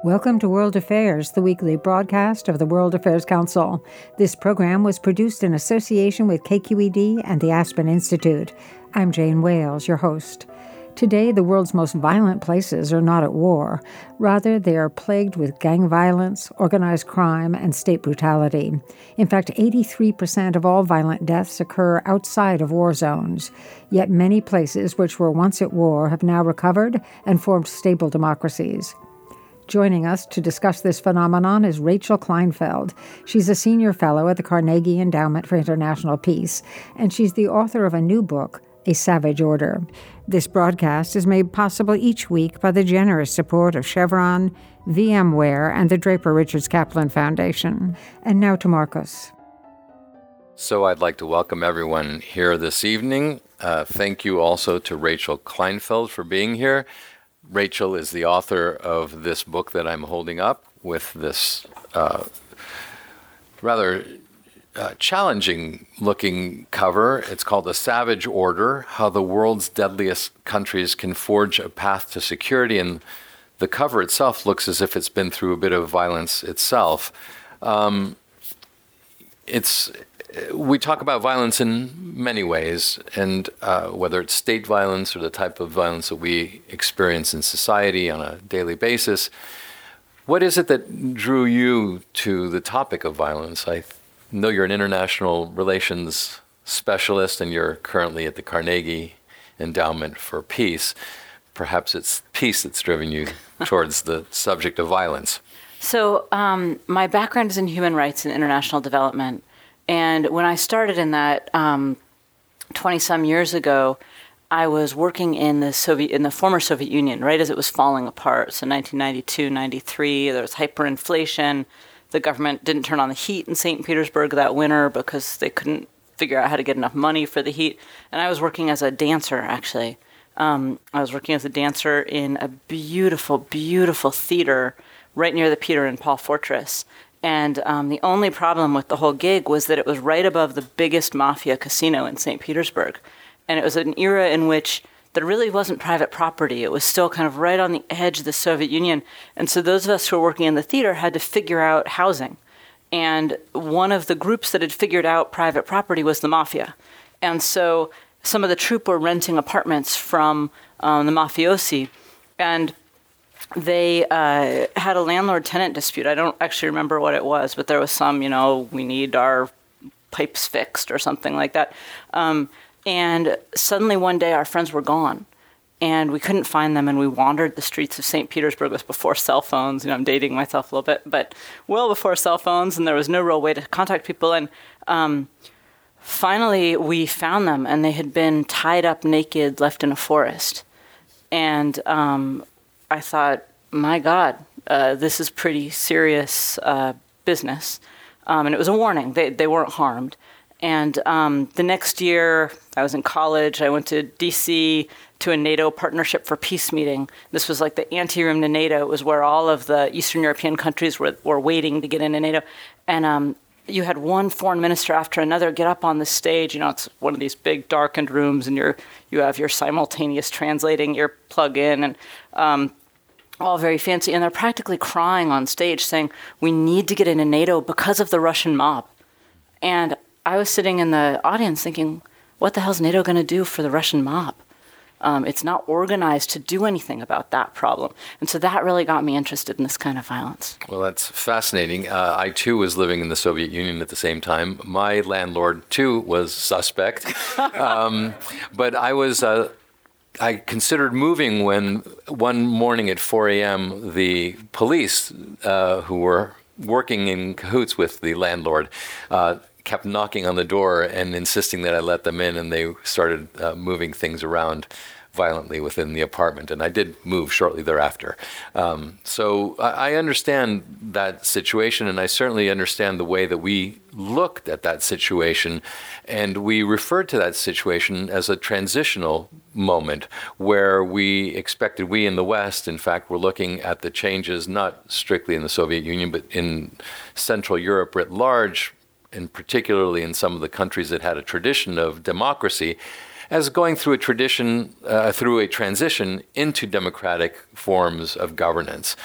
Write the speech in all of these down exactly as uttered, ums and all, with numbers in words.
Welcome to World Affairs, the weekly broadcast of the World Affairs Council. This program was produced in association with K Q E D and the Aspen Institute. I'm Jane Wales, your host. Today, the world's most violent places are not at war. Rather, they are plagued with gang violence, organized crime, and state brutality. In fact, eighty-three percent of all violent deaths occur outside of war zones. Yet many places which were once at war have now recovered and formed stable democracies. Joining us to discuss this phenomenon is Rachel Kleinfeld. She's a senior fellow at the Carnegie Endowment for International Peace, and she's the author of a new book, A Savage Order. This broadcast is made possible each week by the generous support of Chevron, VMware, and the Draper Richards Kaplan Foundation. And now to Marcus. So I'd like to welcome everyone here this evening. Uh, thank you also to Rachel Kleinfeld for being here. Rachel is the author of this book that I'm holding up with this uh, rather uh, challenging-looking cover. It's called A Savage Order, How the World's Deadliest Countries Can Forge a Path to Security. And the cover itself looks as if it's been through a bit of violence itself. Um, it's We talk about violence in many ways, and uh, whether it's state violence or the type of violence that we experience in society on a daily basis. What is it that drew you to the topic of violence? I know you're an international relations specialist, and you're currently at the Carnegie Endowment for Peace. Perhaps it's peace that's driven you towards the subject of violence. So um, my background is in human rights and international development. And when I started in that um, twenty-some years ago, I was working in the Soviet, in the former Soviet Union, right as it was falling apart. So nineteen ninety-two, ninety-three, there was hyperinflation. The government didn't turn on the heat in Saint Petersburg that winter because they couldn't figure out how to get enough money for the heat. And I was working as a dancer, actually. Um, I was working as a dancer in a beautiful, beautiful theater right near the Peter and Paul Fortress. And um, the only problem with the whole gig was that it was right above the biggest mafia casino in Saint Petersburg. And it was an era in which there really wasn't private property. It was still kind of right on the edge of the Soviet Union. And so those of us who were working in the theater had to figure out housing. And one of the groups that had figured out private property was the mafia. And so some of the troupe were renting apartments from um, the mafiosi. And they uh, had a landlord-tenant dispute. I don't actually remember what it was, but there was some, you know, we need our pipes fixed or something like that. Um, and suddenly one day our friends were gone, and we couldn't find them, and we wandered the streets of Saint Petersburg. It was before cell phones. You know, I'm dating myself a little bit, but well before cell phones, and there was no real way to contact people. And um, finally we found them, and they had been tied up naked, left in a forest. And um, I thought, my God, uh, this is pretty serious uh, business. Um, and it was a warning. They they weren't harmed. And um, the next year, I was in college. I went to D C to a NATO Partnership for Peace meeting. This was like the anteroom to NATO. It was where all of the Eastern European countries were, were waiting to get into NATO. And um, you had one foreign minister after another get up on the stage. You know, it's one of these big darkened rooms, and you're you have your simultaneous translating, your plug in, and um, all very fancy, and they're practically crying on stage saying, we need to get into NATO because of the Russian mob. And I was sitting in the audience thinking, what the hell's NATO going to do for the Russian mob? Um, it's not organized to do anything about that problem. And so that really got me interested in this kind of violence. Well, that's fascinating. Uh, I, too, was living in the Soviet Union at the same time. My landlord, too, was suspect. um, but I was... Uh, I considered moving when one morning at four a.m. the police, uh, who were working in cahoots with the landlord, uh, kept knocking on the door and insisting that I let them in, and they started uh, moving things around violently within the apartment, and I did move shortly thereafter. Um, so I, I understand that situation, and I certainly understand the way that we looked at that situation, and we referred to that situation as a transitional moment where we expected, we in the West, in fact, were looking at the changes not strictly in the Soviet Union, but in Central Europe writ large, and particularly in some of the countries that had a tradition of democracy, as going through a tradition, uh, through a transition into democratic forms of governance.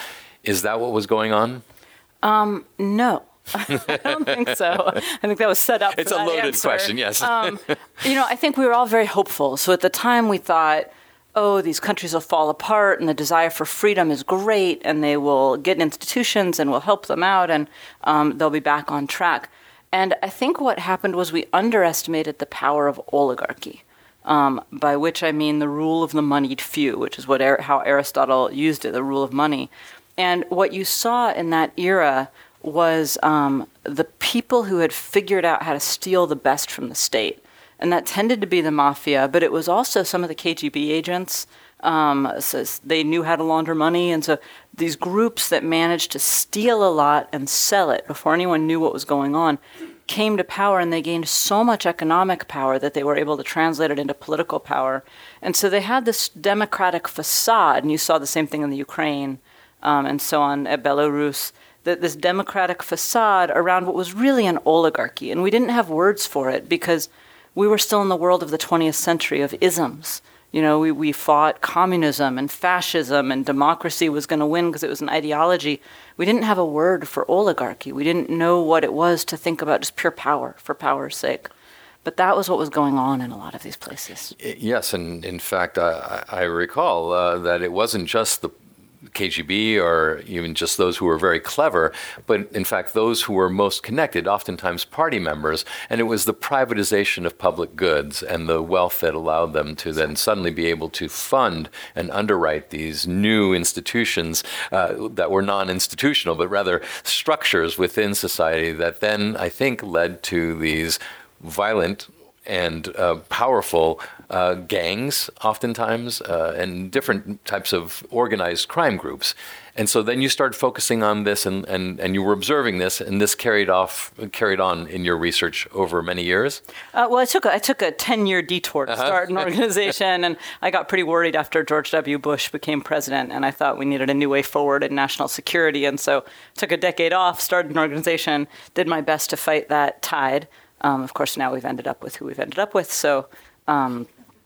Is that what was going on? Um, no. I don't think so. I think that was set up for It's a that loaded answer. question, yes. um, you know, I think we were all very hopeful. So at the time we thought, oh, these countries will fall apart and the desire for freedom is great and they will get institutions and we'll help them out and um, they'll be back on track. And I think what happened was we underestimated the power of oligarchy, um, by which I mean the rule of the moneyed few, which is what how Aristotle used it, the rule of money. And what you saw in that era was um, the people who had figured out how to steal the best from the state. And that tended to be the mafia, but it was also some of the K G B agents. Um, so they knew how to launder money. And so these groups that managed to steal a lot and sell it before anyone knew what was going on came to power, and they gained so much economic power that they were able to translate it into political power. And so they had this democratic facade, and you saw the same thing in the Ukraine um, and so on at Belarus, that this democratic facade around what was really an oligarchy. And we didn't have words for it because we were still in the world of the twentieth century of isms. You know, we, we fought communism and fascism, and democracy was going to win because it was an ideology. We didn't have a word for oligarchy. We didn't know what it was to think about just pure power for power's sake. But that was what was going on in a lot of these places. Yes, and in fact, I, I recall uh, that it wasn't just the K G B or even just those who were very clever, but in fact those who were most connected, oftentimes party members, and it was the privatization of public goods and the wealth that allowed them to then suddenly be able to fund and underwrite these new institutions uh, that were non-institutional, but rather structures within society that then, I think, led to these violent and uh, powerful uh, gangs, oftentimes, uh, and different types of organized crime groups. And so then you started focusing on this, and, and, and you were observing this, and this carried off, carried on in your research over many years? Uh, well, I took a, I took a ten-year detour to uh-huh. start an organization, and I got pretty worried after George W. Bush became president, and I thought we needed a new way forward in national security, and so took a decade off, started an organization, did my best to fight that tide. Um, of course, now we've ended up with who we've ended up with, so um,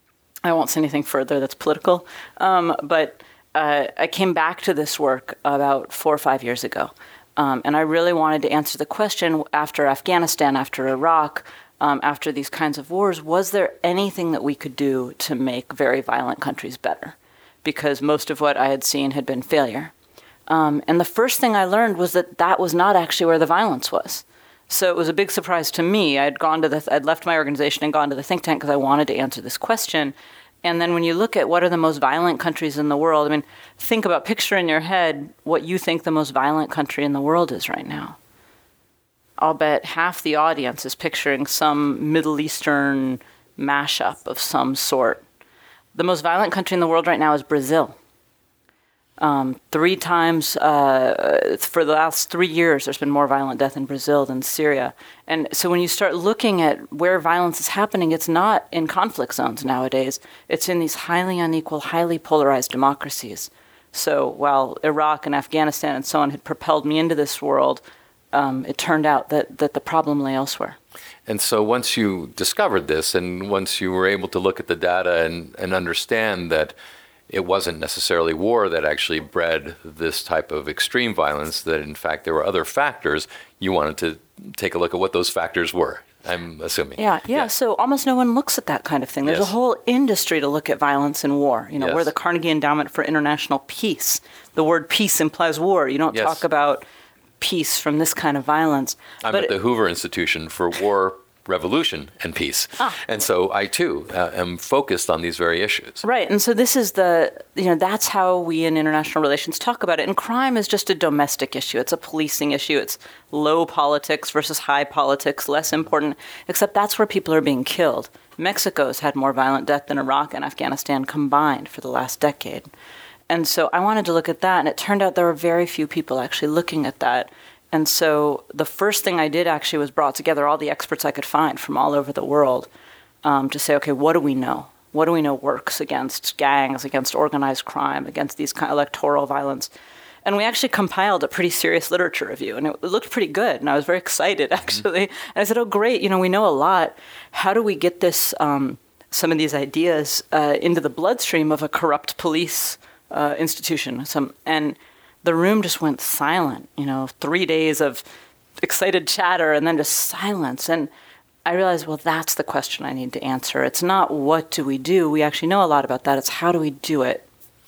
I won't say anything further that's political. Um, but uh, I came back to this work about four or five years ago, um, and I really wanted to answer the question after Afghanistan, after Iraq, um, after these kinds of wars, was there anything that we could do to make very violent countries better? Because most of what I had seen had been failure. Um, and the first thing I learned was that that was not actually where the violence was. So it was a big surprise to me. I'd gone to the, I'd left my organization and gone to the think tank because I wanted to answer this question. And then when you look at what are the most violent countries in the world, I mean, think about, picture in your head what you think the most violent country in the world is right now. I'll bet half the audience is picturing some Middle Eastern mashup of some sort. The most violent country in the world right now is Brazil. Um, three times uh, for the last three years, there's been more violent death in Brazil than Syria. And so when you start looking at where violence is happening, it's not in conflict zones nowadays. It's in these highly unequal, highly polarized democracies. So while Iraq and Afghanistan and so on had propelled me into this world, um, it turned out that, that the problem lay elsewhere. And so once you discovered this, and once you were able to look at the data and, and understand that it wasn't necessarily war that actually bred this type of extreme violence, that in fact there were other factors, you wanted to take a look at what those factors were, I'm assuming. Yeah, yeah. yeah. So almost no one looks at that kind of thing. There's yes. a whole industry to look at violence and war. You know, yes. we're the Carnegie Endowment for International Peace. The word peace implies war. You don't yes. talk about peace from this kind of violence. I'm but at the Hoover Institution for War, Revolution, and Peace. Ah. And so I, too, uh, am focused on these very issues. Right. And so this is the, you know, that's how we in international relations talk about it. And crime is just a domestic issue. It's a policing issue. It's low politics versus high politics, less important, except that's where people are being killed. Mexico's had more violent death than Iraq and Afghanistan combined for the last decade. And so I wanted to look at that, and it turned out there were very few people actually looking at that. And so the first thing I did actually was brought together all the experts I could find from all over the world um, to say, okay, what do we know? What do we know works against gangs, against organized crime, against these kind of electoral violence? And we actually compiled a pretty serious literature review, and it looked pretty good, and I was very excited, actually. Mm-hmm. And I said, oh, great, you know, we know a lot. How do we get this, um, some of these ideas uh, into the bloodstream of a corrupt police uh, institution? Some, and the room just went silent, you know, three days of excited chatter and then just silence. And I realized, well, that's the question I need to answer. It's not what do we do? We actually know a lot about that. It's how do we do it?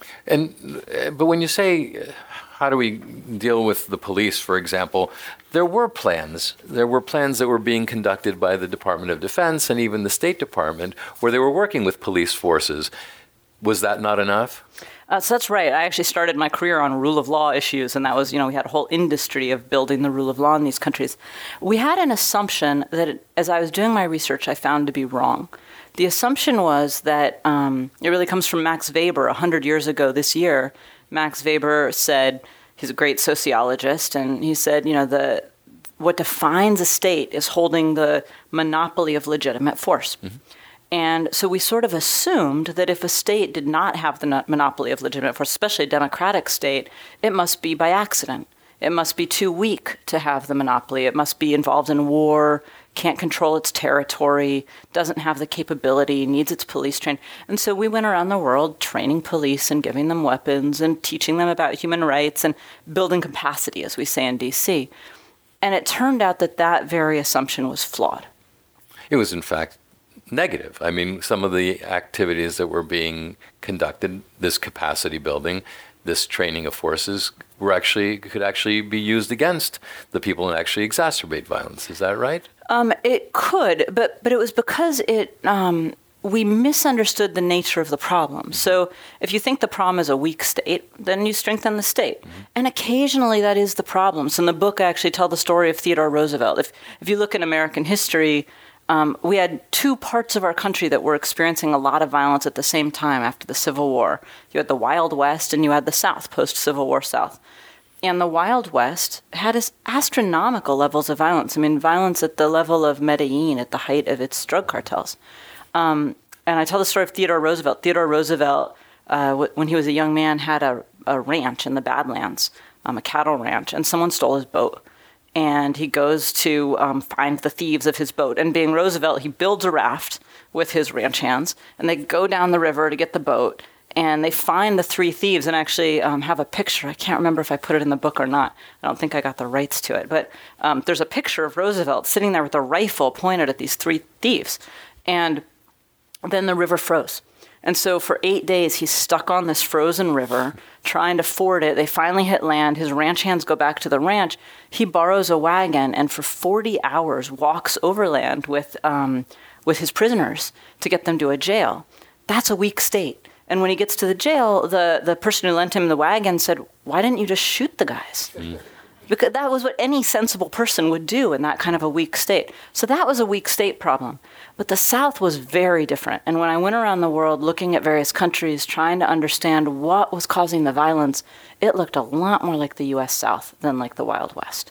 And but when you say how do we deal with the police, for example, there were plans. There were plans that were being conducted by the Department of Defense and even the State Department where they were working with police forces. Was that not enough? Uh, so that's right. I actually started my career on rule of law issues, and that was, you know, we had a whole industry of building the rule of law in these countries. We had an assumption that, it, as I was doing my research, I found to be wrong. The assumption was that um, it really comes from Max Weber. A hundred years ago this year, Max Weber said, he's a great sociologist, and he said, you know, the what defines a state is holding the monopoly of legitimate force. Mm-hmm. And so we sort of assumed that if a state did not have the monopoly of legitimate force, especially a democratic state, it must be by accident. It must be too weak to have the monopoly. It must be involved in war, can't control its territory, doesn't have the capability, needs its police trained. And so we went around the world training police and giving them weapons and teaching them about human rights and building capacity, as we say in D C. And it turned out that that very assumption was flawed. It was, in fact, negative. I mean, some of the activities that were being conducted, this capacity building, this training of forces, were actually could actually be used against the people and actually exacerbate violence. Is that right? Um, it could, but but it was because it um, we misunderstood the nature of the problem. So if you think the problem is a weak state, then you strengthen the state. Mm-hmm. And occasionally that is the problem. So in the book, I actually tell the story of Theodore Roosevelt. If if you look in American history, Um, we had two parts of our country that were experiencing a lot of violence at the same time after the Civil War. You had the Wild West and you had the South, post-Civil War South. And the Wild West had astronomical levels of violence. I mean, violence at the level of Medellin at the height of its drug cartels. Um, and I tell the story of Theodore Roosevelt. Theodore Roosevelt, uh, w- when he was a young man, had a, a ranch in the Badlands, um, a cattle ranch, and someone stole his boat. And he goes to um, find the thieves of his boat. And being Roosevelt, he builds a raft with his ranch hands, and they go down the river to get the boat, and they find the three thieves and actually um, have a picture. I can't remember if I put it in the book or not. I don't think I got the rights to it. But um, there's a picture of Roosevelt sitting there with a rifle pointed at these three thieves. And then the river froze. And so for eight days, he's stuck on this frozen river, trying to ford it. They finally hit land. His ranch hands go back to the ranch. He borrows a wagon and for forty hours walks overland with um, with his prisoners to get them to a jail. That's a weak state. And when he gets to the jail, the, the person who lent him the wagon said, why didn't you just shoot the guys? Mm. Because that was what any sensible person would do in that kind of a weak state. So that was a weak state problem. But the South was very different. And when I went around the world looking at various countries, trying to understand what was causing the violence, it looked a lot more like the U S South than like the Wild West.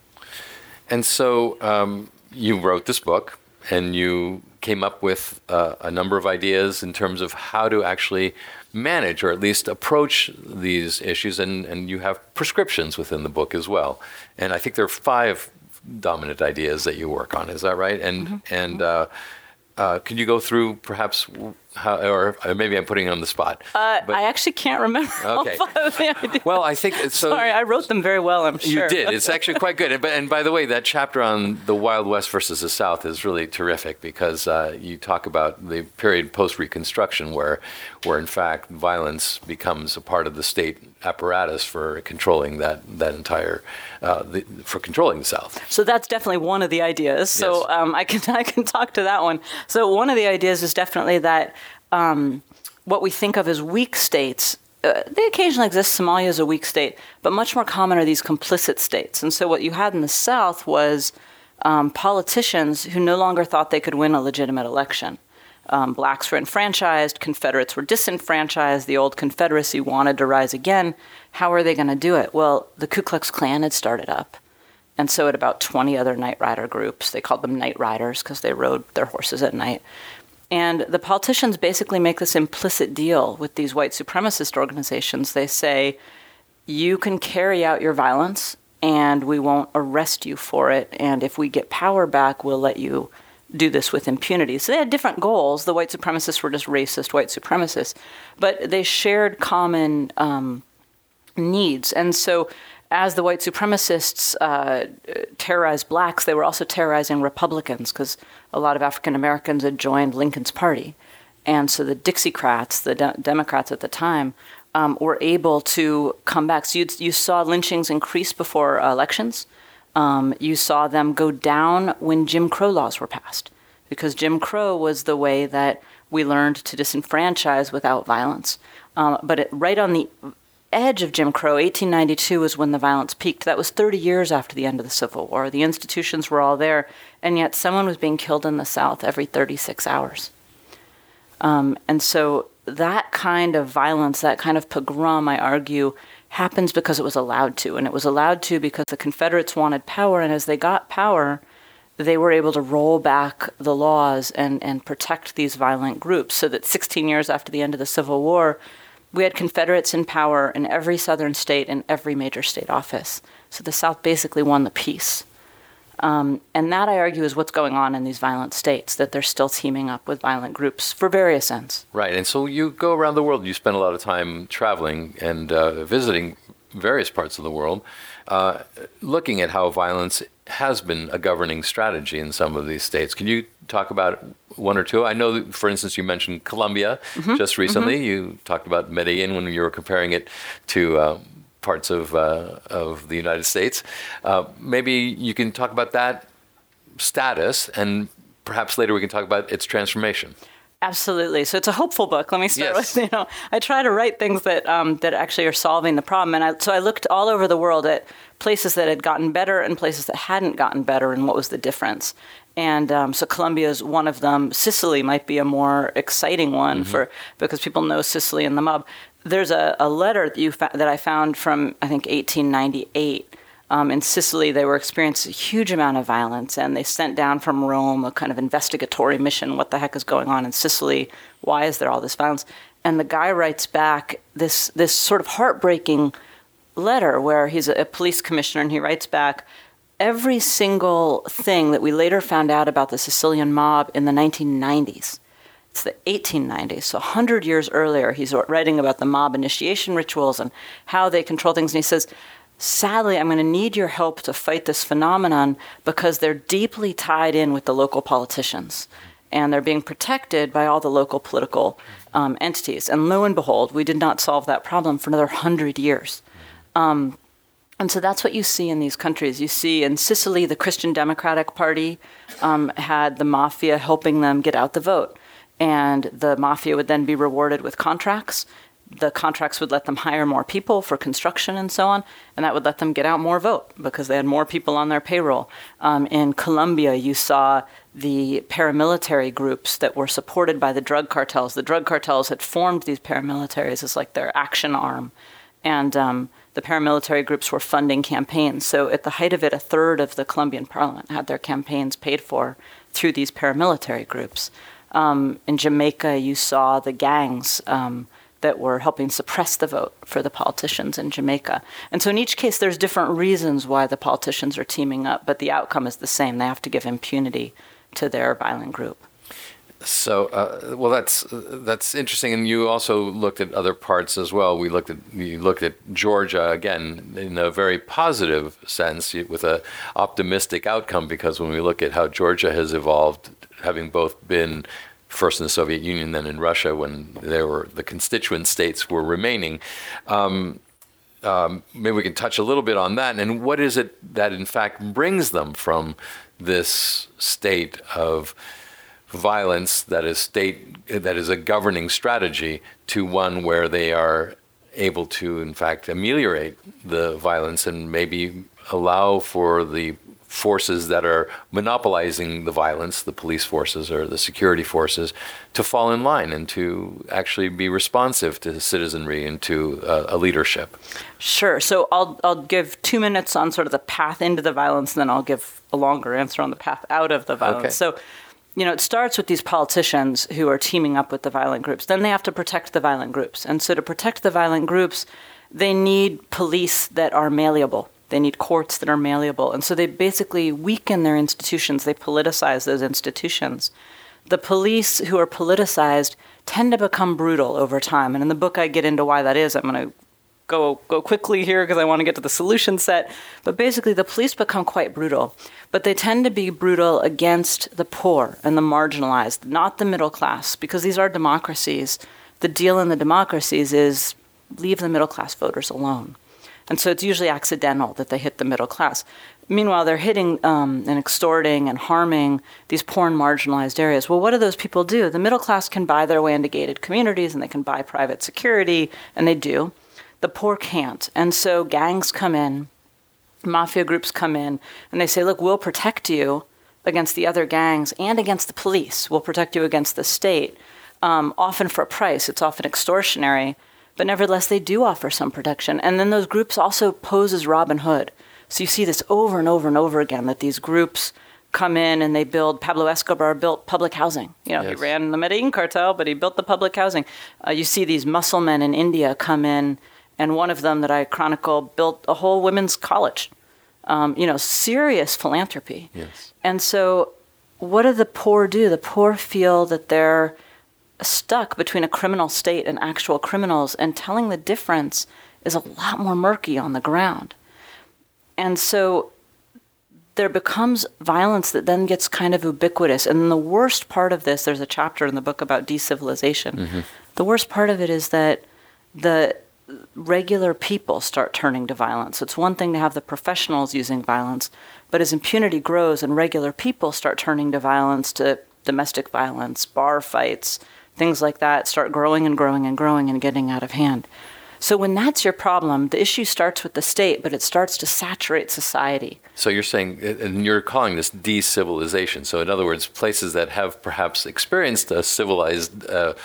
And so um, you wrote this book, and you came up with uh, a number of ideas in terms of how to actually manage or at least approach these issues, and, and you have prescriptions within the book as well. And I think there are five dominant ideas that you work on. Is that right? And mm-hmm. and uh, uh, could you go through perhaps how, or maybe I'm putting you on the spot. Uh, but, I actually can't remember. Okay. Well, I think so. Sorry, I wrote them very well, I'm sure. You did. It's actually quite good. And, and by the way, that chapter on the Wild West versus the South is really terrific because uh, you talk about the period post-Reconstruction where, where in fact, violence becomes a part of the state apparatus for controlling that that entire uh, the, for controlling the South. So that's definitely one of the ideas. So yes. um, I can I can talk to that one. So one of the ideas is definitely that um, what we think of as weak states. Uh, they occasionally exist. Somalia is a weak state, but much more common are these complicit states. And so what you had in the South was um, politicians who no longer thought they could win a legitimate election. Um, blacks were enfranchised, Confederates were disenfranchised, the old Confederacy wanted to rise again. How are they going to do it? Well, the Ku Klux Klan had started up. And so had about twenty other night rider groups. They called them night riders because they rode their horses at night. And the politicians basically make this implicit deal with these white supremacist organizations. They say, you can carry out your violence and we won't arrest you for it. And if we get power back, we'll let you do this with impunity. So they had different goals. The white supremacists were just racist white supremacists, but they shared common um, needs. And so as the white supremacists uh, terrorized blacks, they were also terrorizing Republicans because a lot of African Americans had joined Lincoln's party. And so the Dixiecrats, the de- Democrats at the time, um, were able to come back. So you you saw lynchings increase before uh, elections. Um, you saw them go down when Jim Crow laws were passed, because Jim Crow was the way that we learned to disenfranchise without violence. Um, but it, right on the edge of Jim Crow, eighteen ninety-two was when the violence peaked. That was thirty years after the end of the Civil War. The institutions were all there, and yet someone was being killed in the South every thirty-six hours. Um, and so that kind of violence, that kind of pogrom, I argue, happens because it was allowed to. And it was allowed to because the Confederates wanted power, and as they got power, they were able to roll back the laws and, and protect these violent groups, so that sixteen years after the end of the Civil War, we had Confederates in power in every southern state and every major state office. So the South basically won the peace. Um, and that, I argue, is what's going on in these violent states, that they're still teaming up with violent groups for various ends. Right. And so you go around the world. You spend a lot of time traveling and uh, visiting various parts of the world, uh, looking at how violence has been a governing strategy in some of these states. Can you talk about one or two? I know, that, for instance, you mentioned Colombia mm-hmm. just recently. Mm-hmm. You talked about Medellin when you were comparing it to uh, parts of uh, of the United States. Uh, maybe you can talk about that status, and perhaps later we can talk about its transformation. Absolutely. So it's a hopeful book. Let me start yes. with, you know, I try to write things that um, that actually are solving the problem. And I, so I looked all over the world at places that had gotten better and places that hadn't gotten better, and what was the difference. And um, so Colombia is one of them. Sicily might be a more exciting one mm-hmm. for because people know Sicily and the mob. There's a, a letter that, you fa- that I found from, I think, eighteen ninety-eight. Um, in Sicily, they were experiencing a huge amount of violence, and they sent down from Rome a kind of investigatory mission. What the heck is going on in Sicily? Why is there all this violence? And the guy writes back this this sort of heartbreaking letter where he's a, a police commissioner, and he writes back, every single thing that we later found out about the Sicilian mob in the nineteen nineties, it's the eighteen nineties, so one hundred years earlier, he's writing about the mob initiation rituals and how they control things, and he says, sadly, I'm going to need your help to fight this phenomenon because they're deeply tied in with the local politicians, and they're being protected by all the local political um, entities. And lo and behold, we did not solve that problem for another one hundred years. Um, and so that's what you see in these countries. You see in Sicily, the Christian Democratic Party um, had the mafia helping them get out the vote. And the mafia would then be rewarded with contracts. The contracts would let them hire more people for construction and so on, and that would let them get out more vote because they had more people on their payroll. Um, in Colombia, you saw the paramilitary groups that were supported by the drug cartels. The drug cartels had formed these paramilitaries as like their action arm, and um, the paramilitary groups were funding campaigns. So at the height of it, a third of the Colombian parliament had their campaigns paid for through these paramilitary groups. Um, in Jamaica, you saw the gangs um, that were helping suppress the vote for the politicians in Jamaica. And so in each case, there's different reasons why the politicians are teaming up, but the outcome is the same. They have to give impunity to their violent group. So, uh, well, that's that's interesting. And you also looked at other parts as well. We looked at you looked at Georgia again in a very positive sense, with a optimistic outcome, because when we look at how Georgia has evolved, having both been first in the Soviet Union, then in Russia, when there were the constituent states were remaining. Um, um, maybe we can touch a little bit on that. And what is it that, in fact, brings them from this state of violence that is state that is a governing strategy to one where they are able to, in fact, ameliorate the violence and maybe allow for the forces that are monopolizing the violence, the police forces or the security forces, to fall in line and to actually be responsive to citizenry and to uh, a leadership? Sure. So I'll I'll give two minutes on sort of the path into the violence, and then I'll give a longer answer on the path out of the violence. Okay. So, you know, it starts with these politicians who are teaming up with the violent groups. Then they have to protect the violent groups. And so to protect the violent groups, they need police that are malleable. They need courts that are malleable. And so they basically weaken their institutions. They politicize those institutions. The police who are politicized tend to become brutal over time. And in the book, I get into why that is. I'm going to go go quickly here because I want to get to the solution set. But basically, the police become quite brutal. But they tend to be brutal against the poor and the marginalized, not the middle class, because these are democracies. The deal in the democracies is leave the middle class voters alone. And so it's usually accidental that they hit the middle class. Meanwhile, they're hitting um, and extorting and harming these poor and marginalized areas. Well, what do those people do? The middle class can buy their way into gated communities and they can buy private security, and they do. The poor can't. And so gangs come in, mafia groups come in, and they say, look, we'll protect you against the other gangs and against the police. We'll protect you against the state, um, often for a price. It's often extortionary. But nevertheless, they do offer some protection. And then those groups also pose as Robin Hood. So you see this over and over and over again, that these groups come in and they build. Pablo Escobar built public housing. You know, yes. He ran the Medellin cartel, but he built the public housing. Uh, you see these muscle men in India come in, and one of them that I chronicle built a whole women's college. Um, you know, serious philanthropy. Yes. And so what do the poor do? The poor feel that they're stuck between a criminal state and actual criminals, and telling the difference is a lot more murky on the ground. And so there becomes violence that then gets kind of ubiquitous. And the worst part of this, there's a chapter in the book about decivilization. Mm-hmm. The worst part of it is that the regular people start turning to violence. It's one thing to have the professionals using violence, but as impunity grows and regular people start turning to violence, to domestic violence, bar fights, things like that start growing and growing and growing and getting out of hand. So when that's your problem, the issue starts with the state, but it starts to saturate society. So you're saying, and you're calling this decivilization. So in other words, places that have perhaps experienced a civilized uh,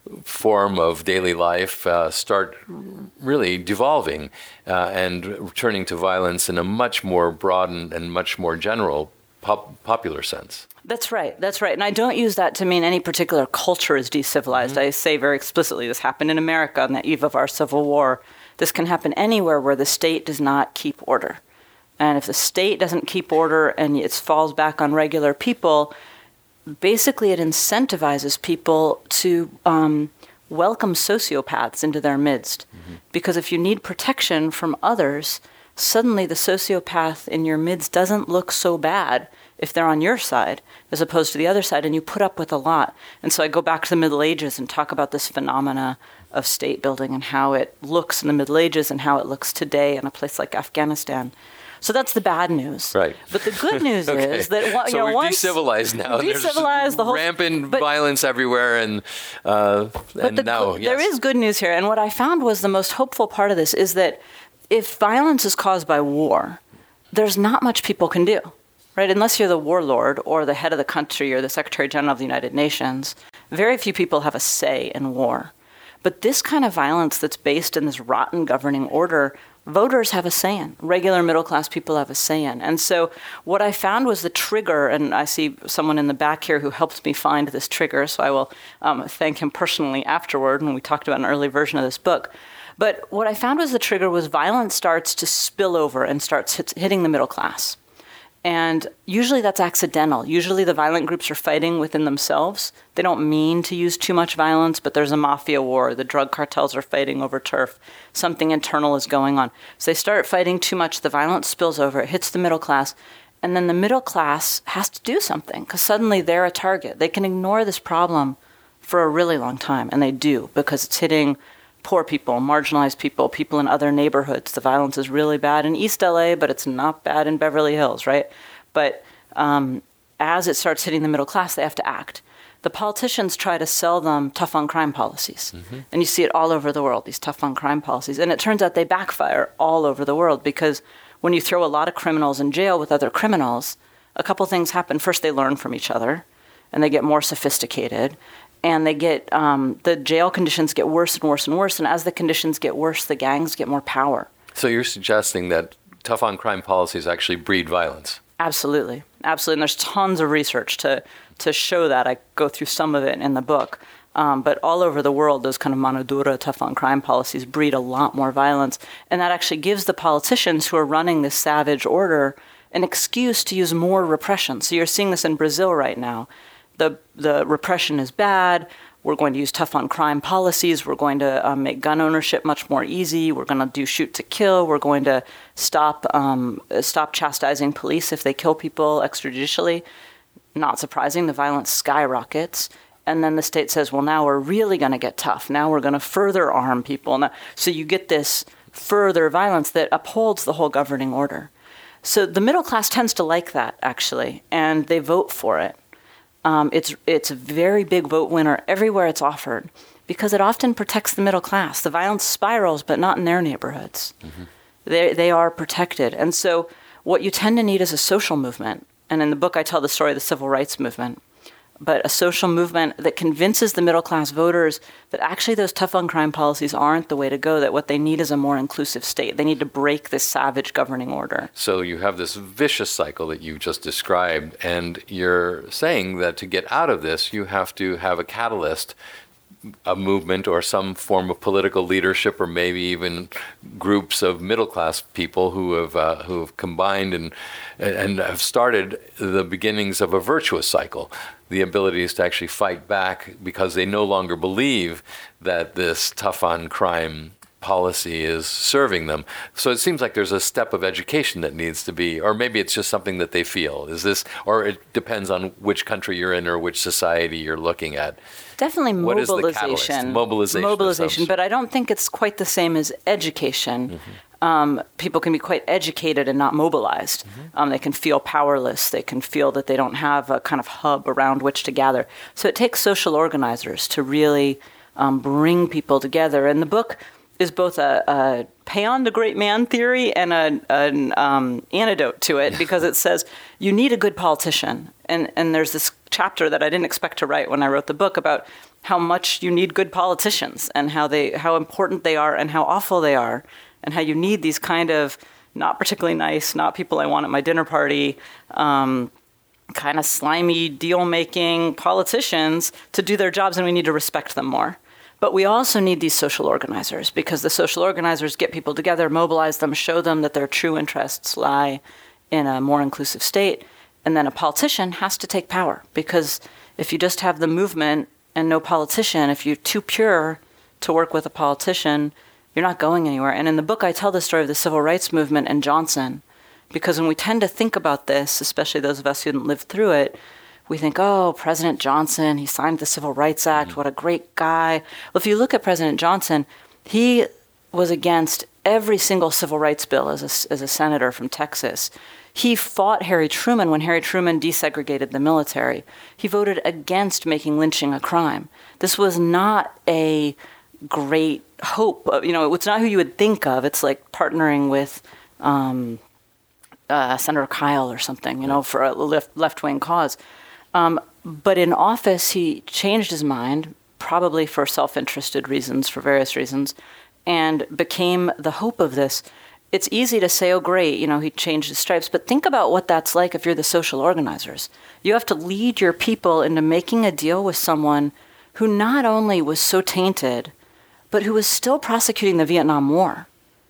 form of daily life uh, start really devolving uh, and turning to violence in a much more broadened and much more general pop- popular sense. That's right. That's right. And I don't use that to mean any particular culture is decivilized. Mm-hmm. I say very explicitly this happened in America on the eve of our Civil War. This can happen anywhere where the state does not keep order. And if the state doesn't keep order and it falls back on regular people, basically it incentivizes people to um, welcome sociopaths into their midst. Mm-hmm. Because if you need protection from others, suddenly the sociopath in your midst doesn't look so bad if they're on your side, as opposed to the other side, and you put up with a lot. And so I go back to the Middle Ages and talk about this phenomena of state building and how it looks in the Middle Ages and how it looks today in a place like Afghanistan. So that's the bad news. Right. But the good news okay. is that you so know, we're once decivilized now. Decivilized There's the whole rampant but, violence everywhere, and uh, but and the, now yes. there is good news here. And what I found was the most hopeful part of this is that if violence is caused by war, there's not much people can do. Right, unless you're the warlord or the head of the country or the Secretary General of the United Nations, very few people have a say in war. But this kind of violence that's based in this rotten governing order, voters have a say in. Regular middle-class people have a say in. And so what I found was the trigger, and I see someone in the back here who helped me find this trigger, so I will um, thank him personally afterward when we talked about an early version of this book. But what I found was the trigger was violence starts to spill over and starts hit, hitting the middle class. And usually that's accidental. Usually the violent groups are fighting within themselves. They don't mean to use too much violence, but there's a mafia war. The drug cartels are fighting over turf. Something internal is going on. So they start fighting too much. The violence spills over. It hits the middle class. And then the middle class has to do something because suddenly they're a target. They can ignore this problem for a really long time, and they do because it's hitting poor people, marginalized people, people in other neighborhoods. The violence is really bad in East L A, but it's not bad in Beverly Hills, right? But um, as it starts hitting the middle class, they have to act. The politicians try to sell them tough on crime policies. Mm-hmm. And you see it all over the world, these tough on crime policies. And it turns out they backfire all over the world because when you throw a lot of criminals in jail with other criminals, a couple things happen. First, they learn from each other, and they get more sophisticated. And they get, um, the jail conditions get worse and worse and worse. And as the conditions get worse, the gangs get more power. So you're suggesting that tough on crime policies actually breed violence? Absolutely. Absolutely. And there's tons of research to, to show that. I go through some of it in the book. Um, but all over the world, those kind of mano dura, tough on crime policies breed a lot more violence. And that actually gives the politicians who are running this savage order an excuse to use more repression. So you're seeing this in Brazil right now. The the repression is bad. We're going to use tough on crime policies. We're going to um, make gun ownership much more easy. We're going to do shoot to kill. We're going to stop um, stop chastising police if they kill people extrajudicially. Not surprising, the violence skyrockets. And then the state says, well, now we're really going to get tough. Now we're going to further arm people. Now, so you get this further violence that upholds the whole governing order. So the middle class tends to like that, actually, and they vote for it. Um, it's it's a very big vote winner everywhere it's offered because it often protects the middle class. The violence spirals, but not in their neighborhoods. Mm-hmm. They they are protected. And so what you tend to need is a social movement. And in the book, I tell the story of the civil rights movement. But a social movement that convinces the middle class voters that actually those tough on crime policies aren't the way to go, that what they need is a more inclusive state. They need to break this savage governing order. So you have this vicious cycle that you just described, and you're saying that to get out of this, you have to have a catalyst, a movement or some form of political leadership, or maybe even groups of middle-class people who have uh, who have combined and and have started the beginnings of a virtuous cycle. The abilities to actually fight back because they no longer believe that this tough on crime policy is serving them. So it seems like there's a step of education that needs to be, or maybe it's just something that they feel. Is this, or it depends on which country you're in or which society you're looking at. Definitely what mobilization. Is the catalyst? Mobilization. Mobilization, but I don't think it's quite the same as education. Mm-hmm. Um, people can be quite educated and not mobilized. Mm-hmm. Um, they can feel powerless. They can feel that they don't have a kind of hub around which to gather. So it takes social organizers to really um, bring people together. And the book is both a, a paean the great man theory and a, an um, antidote to it, because it says you need a good politician. And, and there's this chapter that I didn't expect to write when I wrote the book about how much you need good politicians and how they how important they are and how awful they are, and how you need these kind of not particularly nice, not people I want at my dinner party, um, kind of slimy deal-making politicians to do their jobs, and we need to respect them more. But we also need these social organizers, because the social organizers get people together, mobilize them, show them that their true interests lie in a more inclusive state. And then a politician has to take power, because if you just have the movement and no politician, if you're too pure to work with a politician, you're not going anywhere. And in the book, I tell the story of the civil rights movement and Johnson, because when we tend to think about this, especially those of us who didn't live through it, we think, oh, President Johnson, he signed the Civil Rights Act, mm-hmm. what a great guy. Well, if you look at President Johnson, he was against every single civil rights bill as a, as a senator from Texas. He fought Harry Truman when Harry Truman desegregated the military. He voted against making lynching a crime. This was not a great hope. Of, you know, it's not who you would think of. It's like partnering with um, uh, Senator Kyle or something, you know, for a left, left-wing cause. Um, but in office, he changed his mind, probably for self-interested reasons, for various reasons, and became the hope of this. It's easy to say, oh, great, you know, he changed his stripes, but think about what that's like if you're the social organizers. You have to lead your people into making a deal with someone who not only was so tainted, but who was still prosecuting the Vietnam War.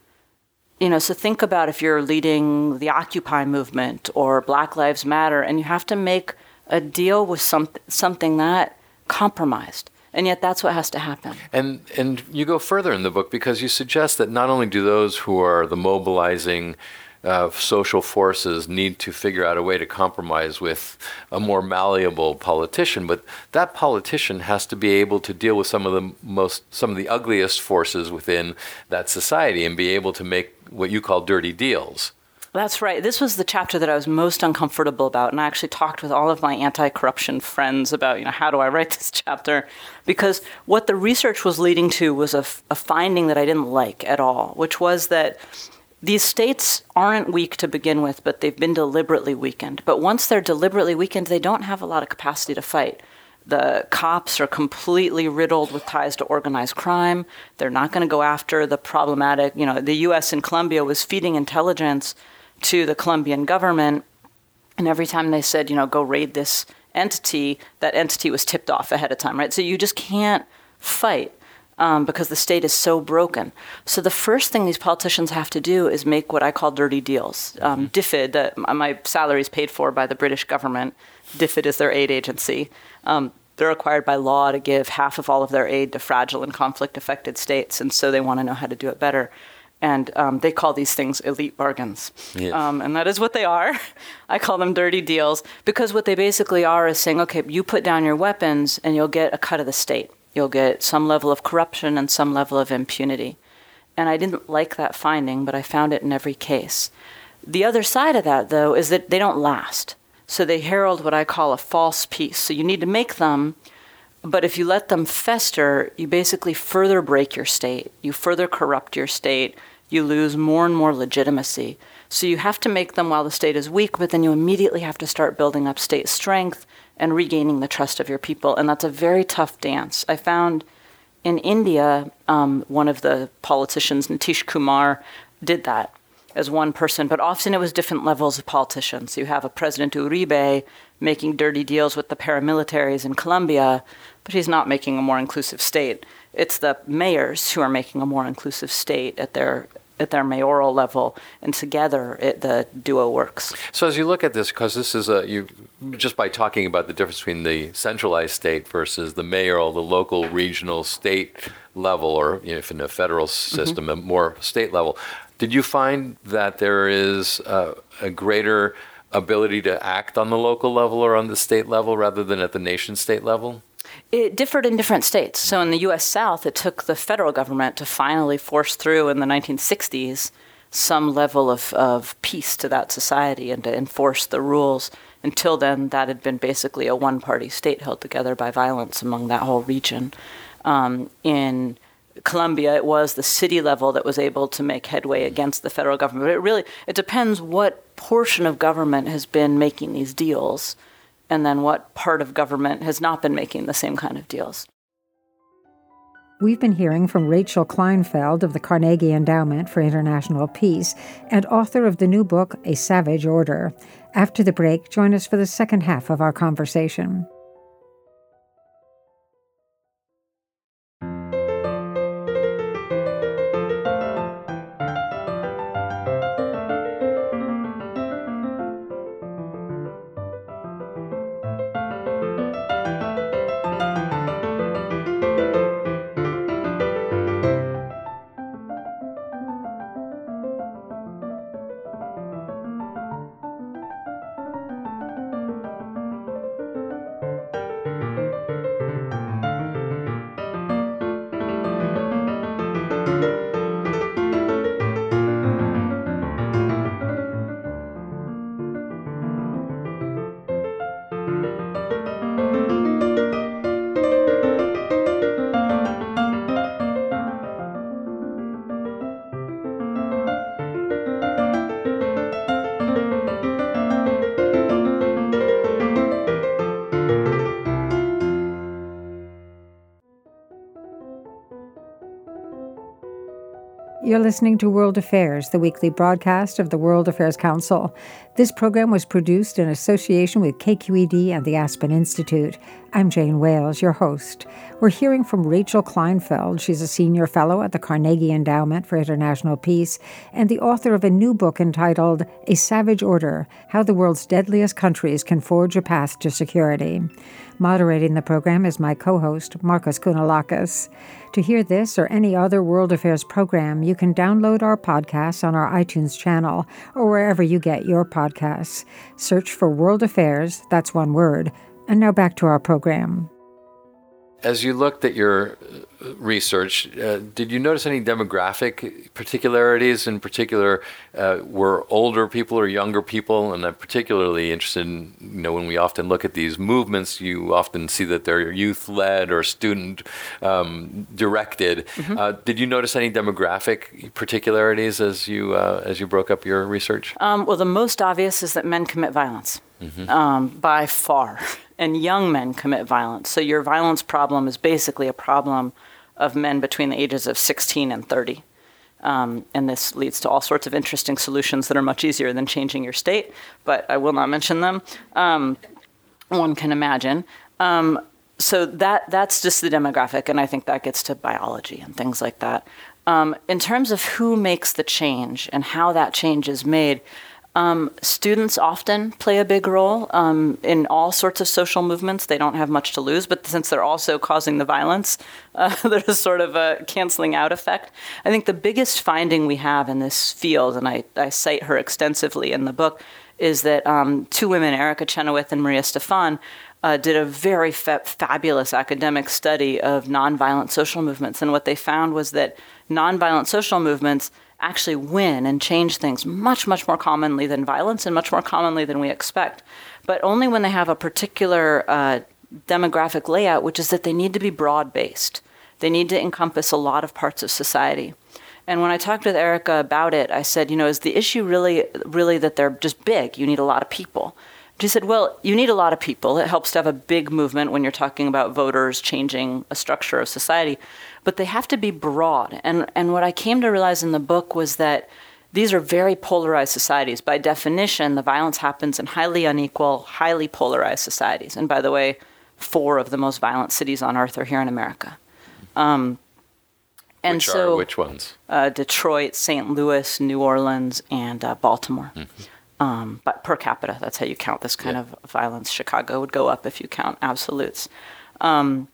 You know, so think about if you're leading the Occupy movement or Black Lives Matter, and you have to make a deal with some, something that compromised. And yet that's what has to happen. And and you go further in the book, because you suggest that not only do those who are the mobilizing uh, social forces need to figure out a way to compromise with a more malleable politician, but that politician has to be able to deal with some of the most, some of the ugliest forces within that society and be able to make what you call dirty deals. That's right. This was the chapter that I was most uncomfortable about, and I actually talked with all of my anti-corruption friends about, you know, how do I write this chapter? Because what the research was leading to was a, a finding that I didn't like at all, which was that these states aren't weak to begin with, but they've been deliberately weakened. But once they're deliberately weakened, they don't have a lot of capacity to fight. The cops are completely riddled with ties to organized crime. They're not going to go after the problematic, you know, the U S in Colombia was feeding intelligence to the Colombian government, and every time they said, you know, go raid this entity, that entity was tipped off ahead of time, right? So you just can't fight um, because the state is so broken. So the first thing these politicians have to do is make what I call dirty deals. Um, D F I D, uh, my salary is paid for by the British government. D F I D is their aid agency. Um, they're required by law to give half of all of their aid to fragile and conflict-affected states, and so they want to know how to do it better. And um, they call these things elite bargains. Yes. Um, and that is what they are. I call them dirty deals, because what they basically are is saying, okay, you put down your weapons and you'll get a cut of the state. You'll get some level of corruption and some level of impunity. And I didn't like that finding, but I found it in every case. The other side of that, though, is that they don't last. So they herald what I call a false peace. So you need to make them, but if you let them fester, you basically further break your state. You further corrupt your state. You lose more and more legitimacy. So you have to make them while the state is weak, but then you immediately have to start building up state strength and regaining the trust of your people. And that's a very tough dance. I found in India, um, one of the politicians, Nitish Kumar, did that as one person, but often it was different levels of politicians. You have a President Uribe making dirty deals with the paramilitaries in Colombia, but he's not making a more inclusive state. It's the mayors who are making a more inclusive state at their at their mayoral level, and together it, the duo works. So as you look at this, because this is a, you just by talking about the difference between the centralized state versus the mayoral, the local, regional, state level, or you know, if in a federal system, mm-hmm. a more state level, did you find that there is a, a greater ability to act on the local level or on the state level rather than at the nation state level? It differed in different states. So in the U S South, it took the federal government to finally force through in the nineteen sixties some level of, of peace to that society and to enforce the rules. Until then, that had been basically a one-party state held together by violence among that whole region. Um, in Colombia, it was the city level that was able to make headway against the federal government. But it really, it depends what portion of government has been making these deals, and then what part of government has not been making the same kind of deals. We've been hearing from Rachel Kleinfeld of the Carnegie Endowment for International Peace and author of the new book, A Savage Order. After the break, join us for the second half of our conversation. You're listening to World Affairs, the weekly broadcast of the World Affairs Council. This program was produced in association with K Q E D and the Aspen Institute. I'm Jane Wales, your host. We're hearing from Rachel Kleinfeld. She's a senior fellow at the Carnegie Endowment for International Peace and the author of a new book entitled A Savage Order: How the World's Deadliest Countries Can Forge a Path to Security. Moderating the program is my co-host, Marcus Kounalakis. To hear this or any other World Affairs program, you can download our podcasts on our iTunes channel or wherever you get your podcasts. Search for World Affairs, that's one word. And now back to our program. As you looked at your research, uh, did you notice any demographic particularities? In particular, uh, were older people or younger people? And I'm particularly interested in, you know, when we often look at these movements, you often see that they're youth-led or student-directed. Um, mm-hmm. uh, did you notice any demographic particularities as you uh, as you broke up your research? Um, well, the most obvious is that men commit violence, mm-hmm. um, by far. And young men commit violence. So your violence problem is basically a problem of men between the ages of sixteen and thirty. Um, and this leads to all sorts of interesting solutions that are much easier than changing your state, but I will not mention them. Um, one can imagine. Um, so that that's just the demographic, and I think that gets to biology and things like that. Um, in terms of who makes the change and how that change is made, Um, students often play a big role um, in all sorts of social movements. They don't have much to lose, but since they're also causing the violence, uh, there's sort of a canceling out effect. I think the biggest finding we have in this field, and I, I cite her extensively in the book, is that um, two women, Erica Chenoweth and Maria Stefan, uh, did a very fa- fabulous academic study of nonviolent social movements. And what they found was that nonviolent social movements actually win and change things much, much more commonly than violence and much more commonly than we expect. But only when they have a particular uh, demographic layout, which is that they need to be broad-based. They need to encompass a lot of parts of society. And when I talked with Erica about it, I said, you know, is the issue really, really that they're just big? You need a lot of people. She said, well, you need a lot of people. It helps to have a big movement when you're talking about voters changing a structure of society. But they have to be broad. And and what I came to realize in the book was that these are very polarized societies. By definition, the violence happens in highly unequal, highly polarized societies. And by the way, four of the most violent cities on earth are here in America. Um, and which so, are which ones? Uh, Detroit, Saint Louis, New Orleans, and uh, Baltimore. Mm-hmm. Um, but per capita, that's how you count this kind yeah. of violence. Chicago would go up if you count absolutes. Um,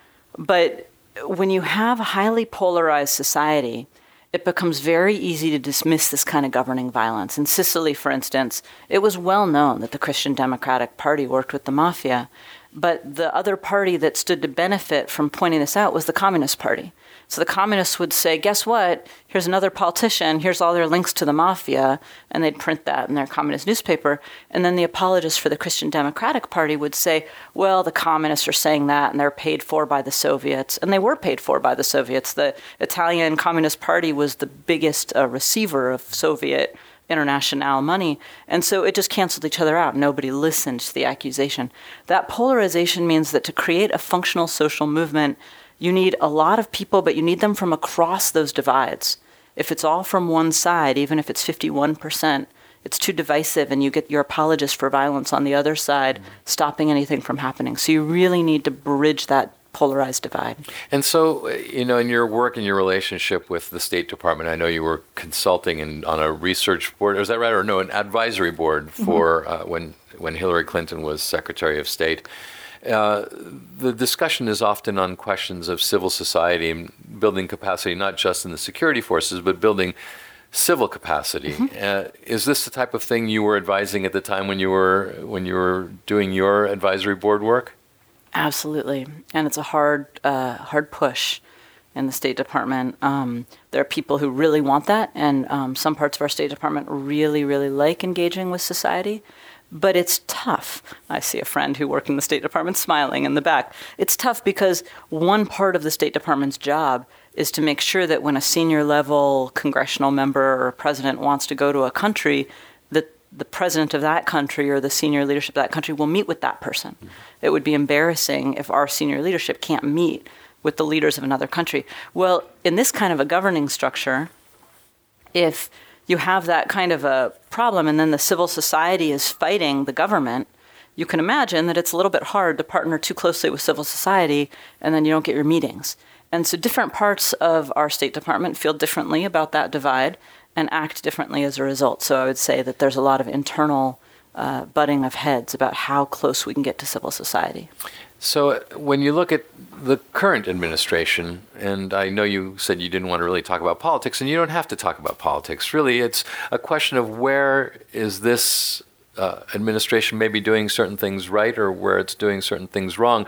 but when you have a highly polarized society, it becomes very easy to dismiss this kind of governing violence. In Sicily, for instance, it was well known that the Christian Democratic Party worked with the mafia, but the other party that stood to benefit from pointing this out was the Communist Party. So the communists would say, guess what? Here's another politician. Here's all their links to the mafia. And they'd print that in their communist newspaper. And then the apologists for the Christian Democratic Party would say, well, the communists are saying that and they're paid for by the Soviets. And they were paid for by the Soviets. The Italian Communist Party was the biggest uh, receiver of Soviet international money. And so it just canceled each other out. Nobody listened to the accusation. That polarization means that to create a functional social movement, you need a lot of people, but you need them from across those divides. If it's all from one side, even if it's fifty-one percent, it's too divisive, and you get your apologist for violence on the other side mm-hmm. stopping anything from happening. So you really need to bridge that polarized divide. And so, you know, in your work and your relationship with the State Department, I know you were consulting in, on a research board, is that right? Or no, an advisory board for mm-hmm. uh, when, when Hillary Clinton was Secretary of State. Uh, the discussion is often on questions of civil society and building capacity, not just in the security forces, but building civil capacity. Mm-hmm. Uh, is this the type of thing you were advising at the time when you were when you were doing your advisory board work? Absolutely, and it's a hard uh, hard push in the State Department. Um, there are people who really want that, and um, some parts of our State Department really, really like engaging with society. But it's tough. I see a friend who worked in the State Department smiling in the back. It's tough because one part of the State Department's job is to make sure that when a senior level congressional member or president wants to go to a country, that the president of that country or the senior leadership of that country will meet with that person. Mm-hmm. It would be embarrassing if our senior leadership can't meet with the leaders of another country. Well, in this kind of a governing structure, if you have that kind of a problem and then the civil society is fighting the government, you can imagine that it's a little bit hard to partner too closely with civil society and then you don't get your meetings. And so different parts of our State Department feel differently about that divide and act differently as a result. So I would say that there's a lot of internal uh, butting of heads about how close we can get to civil society. So when you look at the current administration, and I know you said you didn't want to really talk about politics, and you don't have to talk about politics. Really, it's a question of where is this uh, administration maybe doing certain things right or where it's doing certain things wrong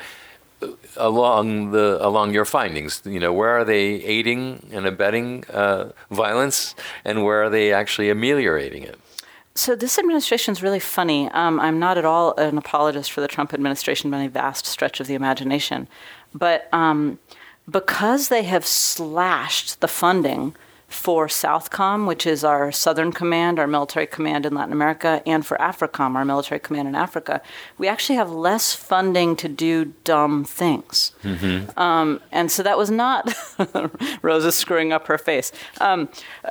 along the along your findings. You know, where are they aiding and abetting uh, violence, and where are they actually ameliorating it? So this administration is really funny. Um, I'm not at all an apologist for the Trump administration by any vast stretch of the imagination. But um, because they have slashed the funding for SOUTHCOM, which is our Southern Command, our military command in Latin America, and for AFRICOM, our military command in Africa, we actually have less funding to do dumb things. Mm-hmm. Um, and so that was not... Rose is screwing up her face. Um,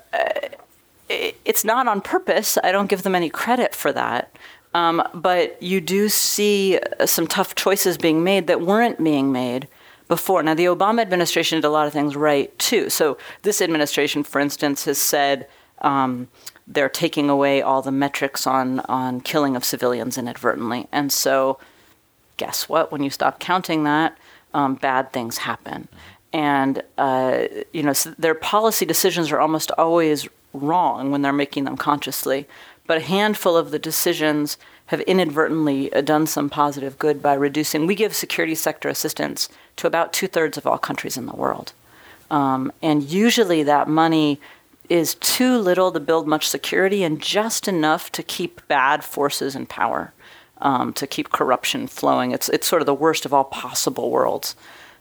It's not on purpose. I don't give them any credit for that. Um, but you do see some tough choices being made that weren't being made before. Now, the Obama administration did a lot of things right, too. So this administration, for instance, has said um, they're taking away all the metrics on, on killing of civilians inadvertently. And so guess what? When you stop counting that, um, bad things happen. And, uh, you know, so their policy decisions are almost always wrong when they're making them consciously. But a handful of the decisions have inadvertently done some positive good by reducing. We give security sector assistance to about two-thirds of all countries in the world. Um, and usually that money is too little to build much security and just enough to keep bad forces in power, um, to keep corruption flowing. It's, it's sort of the worst of all possible worlds.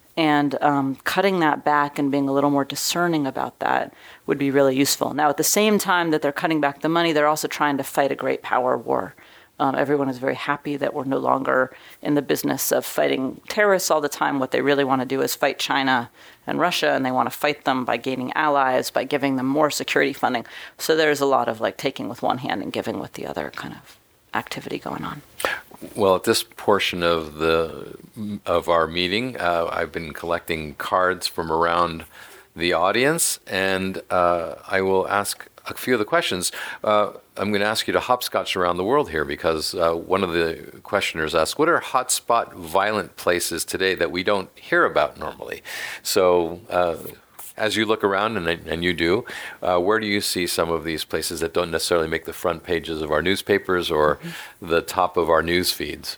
And um, cutting that back and being a little more discerning about that would be really useful. Now, at the same time that they're cutting back the money, they're also trying to fight a great power war. Um, everyone is very happy that we're no longer in the business of fighting terrorists all the time. What they really want to do is fight China and Russia, and they want to fight them by gaining allies, by giving them more security funding. So there's a lot of like taking with one hand and giving with the other kind of activity going on. Well, at this portion of the of our meeting, uh, I've been collecting cards from around the audience, and uh, I will ask a few of the questions. Uh, I'm going to ask you to hopscotch around the world here, because uh, one of the questioners asked, what are hotspot violent places today that we don't hear about normally? So uh, as you look around, and, and you do, uh, where do you see some of these places that don't necessarily make the front pages of our newspapers or mm-hmm. the top of our news feeds?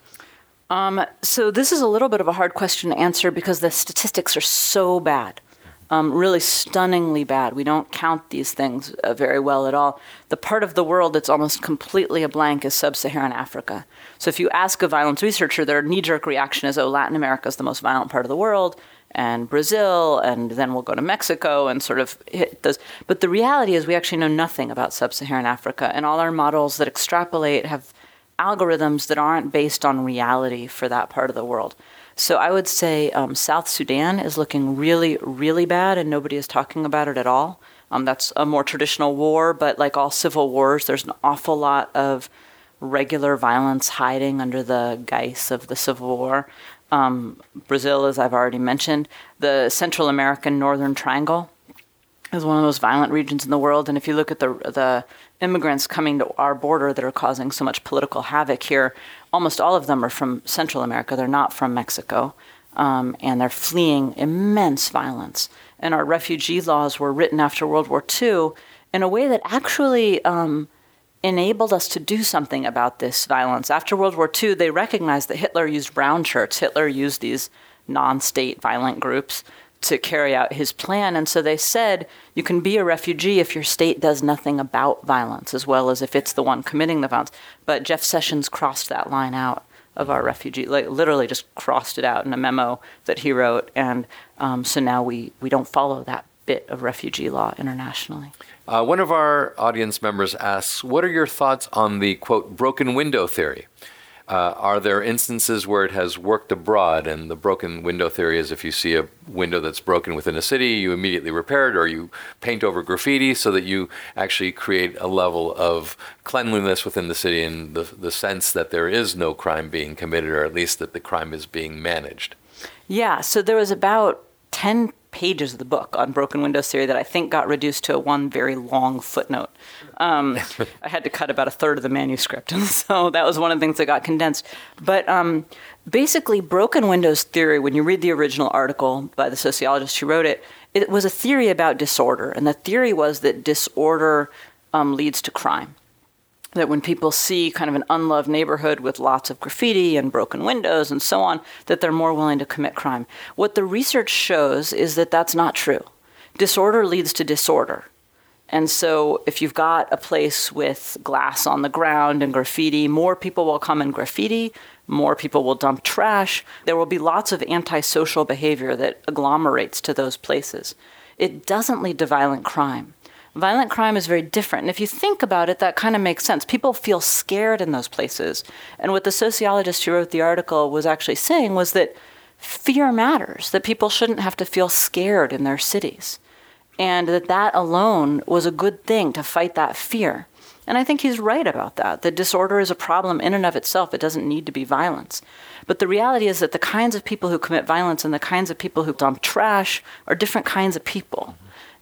Um, so this is a little bit of a hard question to answer because the statistics are so bad. Um, really stunningly bad. We don't count these things uh, very well at all. The part of the world that's almost completely a blank is sub-Saharan Africa. So if you ask a violence researcher, their knee-jerk reaction is, oh, Latin America is the most violent part of the world, and Brazil, and then we'll go to Mexico and sort of hit those. But the reality is we actually know nothing about sub-Saharan Africa, and all our models that extrapolate have algorithms that aren't based on reality for that part of the world. So I would say um, South Sudan is looking really, really bad, and nobody is talking about it at all. Um, that's a more traditional war, but like all civil wars, there's an awful lot of regular violence hiding under the guise of the civil war. Um, Brazil, as I've already mentioned, the Central American Northern Triangle is one of the most violent regions in the world. And if you look at the the immigrants coming to our border that are causing so much political havoc here, almost all of them are from Central America. They're not from Mexico. Um, and they're fleeing immense violence. And our refugee laws were written after World War Two in a way that actually um, enabled us to do something about this violence. After World War Two, they recognized that Hitler used brown shirts. Hitler used these non-state violent groups to carry out his plan. And so they said, you can be a refugee if your state does nothing about violence, as well as if it's the one committing the violence. But Jeff Sessions crossed that line out of our refugee, like literally just crossed it out in a memo that he wrote. And um, so now we, we don't follow that bit of refugee law internationally. Uh, one of our audience members asks, what are your thoughts on the, quote, broken window theory? Uh, are there instances where it has worked abroad? And the broken window theory is if you see a window that's broken within a city, you immediately repair it, or you paint over graffiti so that you actually create a level of cleanliness within the city and the, the sense that there is no crime being committed, or at least that the crime is being managed. Yeah, so there was about ten pages of the book on broken windows theory that I think got reduced to one very long footnote. Um, I had to cut about a third of the manuscript, and so that was one of the things that got condensed. But um, basically, broken windows theory, when you read the original article by the sociologist who wrote it, it was a theory about disorder, and the theory was that disorder um, leads to crime. That when people see kind of an unloved neighborhood with lots of graffiti and broken windows and so on, that they're more willing to commit crime. What the research shows is that that's not true. Disorder leads to disorder. And so if you've got a place with glass on the ground and graffiti, more people will come and graffiti, more people will dump trash. There will be lots of antisocial behavior that agglomerates to those places. It doesn't lead to violent crime. Violent crime is very different. And if you think about it, that kind of makes sense. People feel scared in those places. And what the sociologist who wrote the article was actually saying was that fear matters, that people shouldn't have to feel scared in their cities. And that that alone was a good thing to fight that fear. And I think he's right about that. That disorder is a problem in and of itself. It doesn't need to be violence. But the reality is that the kinds of people who commit violence and the kinds of people who dump trash are different kinds of people.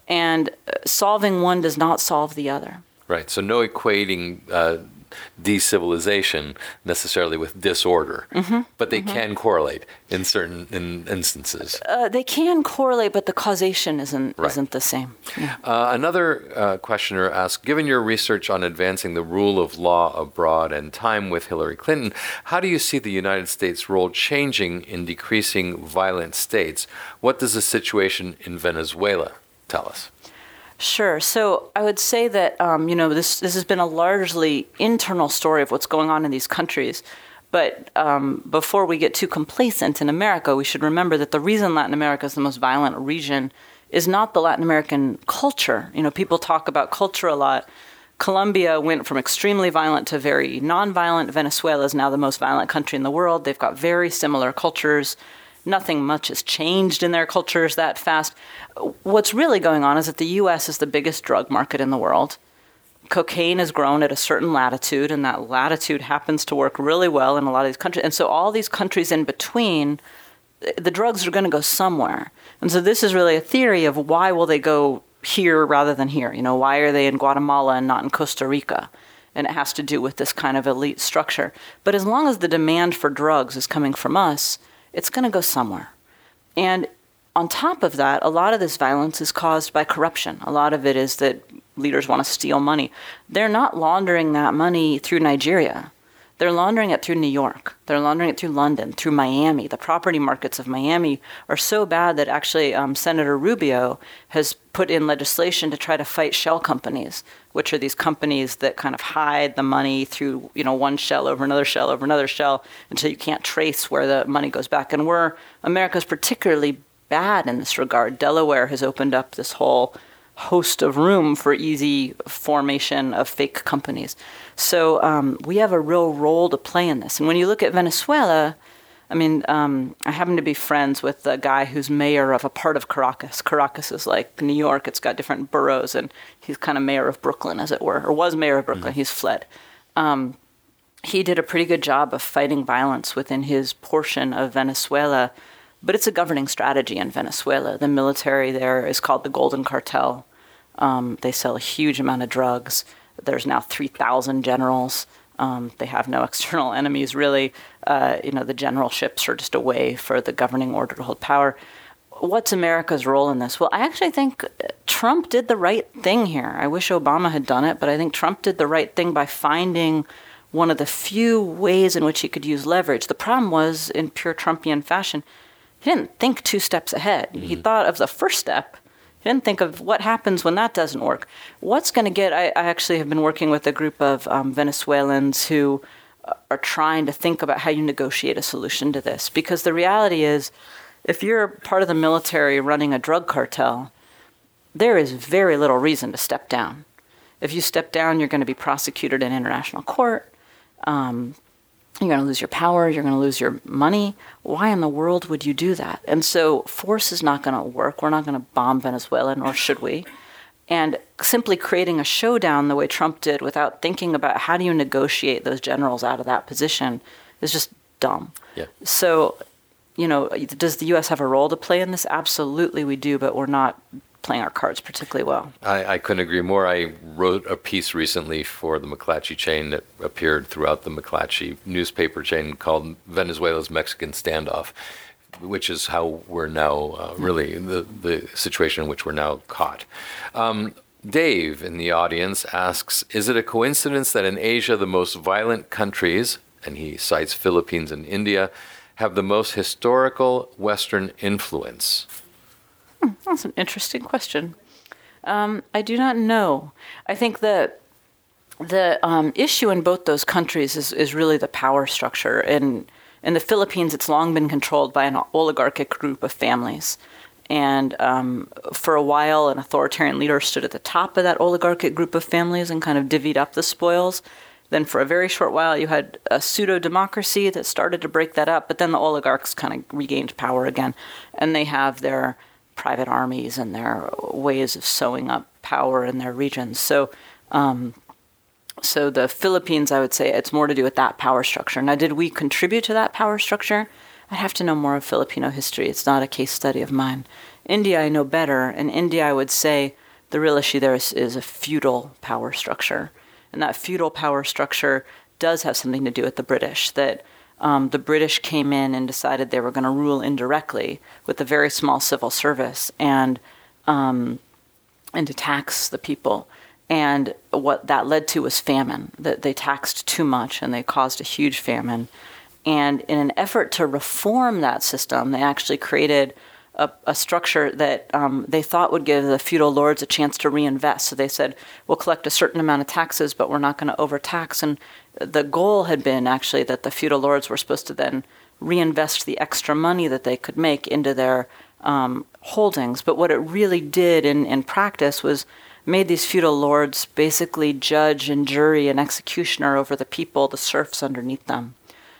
And solving one does not solve the other. Right. So no equating uh, decivilization necessarily with disorder, mm-hmm. but they mm-hmm. can correlate in certain in instances. Uh, they can correlate, but the causation isn't right. isn't the same. Yeah. Uh, another uh, questioner asked, given your research on advancing the rule of law abroad and time with Hillary Clinton, how do you see the United States' role changing in decreasing violent states? What does the situation in Venezuela tell us? Sure. So I would say that, um, you know, this this has been a largely internal story of what's going on in these countries. But um, before we get too complacent in America, we should remember that the reason Latin America is the most violent region is not the Latin American culture. You know, people talk about culture a lot. Colombia went from extremely violent to very nonviolent. Venezuela is now the most violent country in the world. They've got very similar cultures. Nothing much has changed in their cultures that fast. What's really going on is that the U S is the biggest drug market in the world. Cocaine has grown at a certain latitude, and that latitude happens to work really well in a lot of these countries. And so all these countries in between, the drugs are going to go somewhere. And so this is really a theory of why will they go here rather than here? You know, why are they in Guatemala and not in Costa Rica? And it has to do with this kind of elite structure. But as long as the demand for drugs is coming from us, it's going to go somewhere. And on top of that, a lot of this violence is caused by corruption. A lot of it is that leaders want to steal money. They're not laundering that money through Nigeria. They're laundering it through New York. They're laundering it through London, through Miami. The property markets of Miami are so bad that actually um, Senator Rubio has put in legislation to try to fight shell companies, which are these companies that kind of hide the money through, you know, one shell over another shell over another shell until you can't trace where the money goes back. And we're, America's particularly bad in this regard. Delaware has opened up this whole host of room for easy formation of fake companies. So um, we have a real role to play in this. And when you look at Venezuela, I mean, um, I happen to be friends with the guy who's mayor of a part of Caracas. Caracas is like New York. It's got different boroughs, and he's kind of mayor of Brooklyn, as it were, or was mayor of Brooklyn. Mm-hmm. He's fled. Um, he did a pretty good job of fighting violence within his portion of Venezuela, but it's a governing strategy in Venezuela. The military there is called the Golden Cartel. Um, they sell a huge amount of drugs. There's now three thousand generals. Um, they have no external enemies, really. Uh, you know, the generalships are just a way for the governing order to hold power. What's America's role in this? Well, I actually think Trump did the right thing here. I wish Obama had done it, but I think Trump did the right thing by finding one of the few ways in which he could use leverage. The problem was, in pure Trumpian fashion, he didn't think two steps ahead. Mm-hmm. He thought of the first step. He didn't think of what happens when that doesn't work. What's going to get, I, I actually have been working with a group of um, Venezuelans who are trying to think about how you negotiate a solution to this. Because the reality is, if you're part of the military running a drug cartel, there is very little reason to step down. If you step down, you're going to be prosecuted in international court. Um, You're going to lose your power. You're going to lose your money. Why in the world would you do that? And so force is not going to work. We're not going to bomb Venezuela, nor should we. And simply creating a showdown the way Trump did without thinking about how do you negotiate those generals out of that position is just dumb. Yeah. So, you know, does the U S have a role to play in this? Absolutely we do, but we're not playing our cards particularly well. I, I couldn't agree more. I wrote a piece recently for the McClatchy chain that appeared throughout the McClatchy newspaper chain called Venezuela's Mexican Standoff, which is how we're now uh, really the, the situation in which we're now caught. Um, Dave in the audience asks, is it a coincidence that in Asia the most violent countries, and he cites Philippines and India, have the most historical Western influence? Hmm, that's an interesting question. Um, I do not know. I think that the um, issue in both those countries is, is really the power structure. In, in the Philippines, it's long been controlled by an oligarchic group of families. And um, for a while, an authoritarian leader stood at the top of that oligarchic group of families and kind of divvied up the spoils. Then for a very short while, you had a pseudo-democracy that started to break that up. But then the oligarchs kind of regained power again. And they have their private armies and their ways of sewing up power in their regions. So um, so the Philippines, I would say, it's more to do with that power structure. Now, did we contribute to that power structure? I'd have to know more of Filipino history. It's not a case study of mine. India, I know better. In India, I would say the real issue there is, is a feudal power structure. And that feudal power structure does have something to do with the British, that um, the British came in and decided they were going to rule indirectly with a very small civil service and um, and to tax the people. And what that led to was famine, that they taxed too much and they caused a huge famine. And in an effort to reform that system, they actually created a, a structure that um, they thought would give the feudal lords a chance to reinvest. So they said, we'll collect a certain amount of taxes, but we're not going to overtax. And the goal had been actually that the feudal lords were supposed to then reinvest the extra money that they could make into their um, holdings. But what it really did in, in practice was made these feudal lords basically judge and jury and executioner over the people, the serfs underneath them.